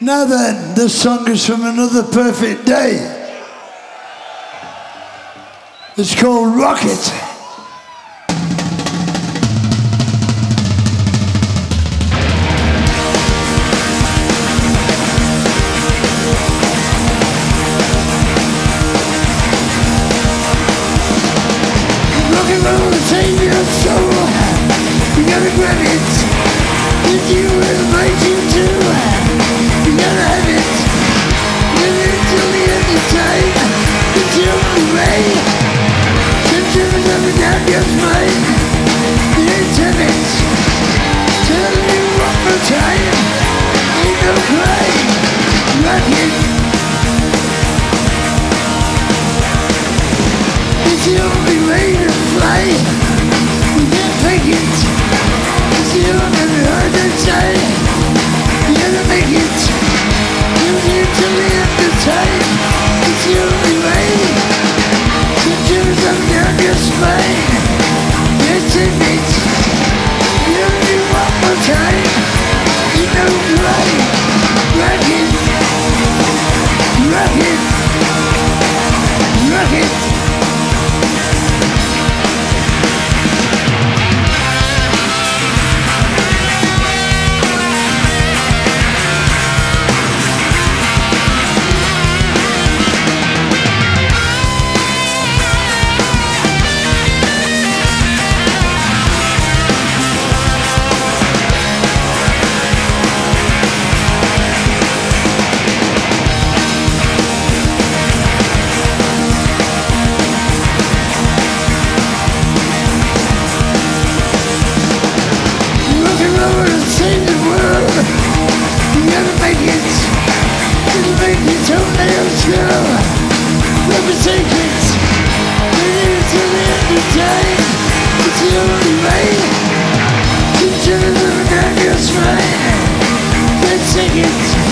Now then, this song is from Another Perfect Day. It's called Rocket. Rocket will save your soul. You gotta grab it. If you invite you to, you gotta have it. Live it till the end of time. It's your only way. Sometimes up and down your spine. You ain't have it. Tell you one more time. Ain't no cry. Rocket. It's the only way to fly. You can't fake it. It's the only hard side. You gotta make it. You need to live the time. It's the only way. Sometimes up and down your spine. Can't take it. You only one more time. You know cry. Rocket. Rocket. Rocket. Save the world. You gotta make it. It'll make your toenails grow. Represent it. Live it till the end of time. It's the only way. Consider living down your spine. Can't take it.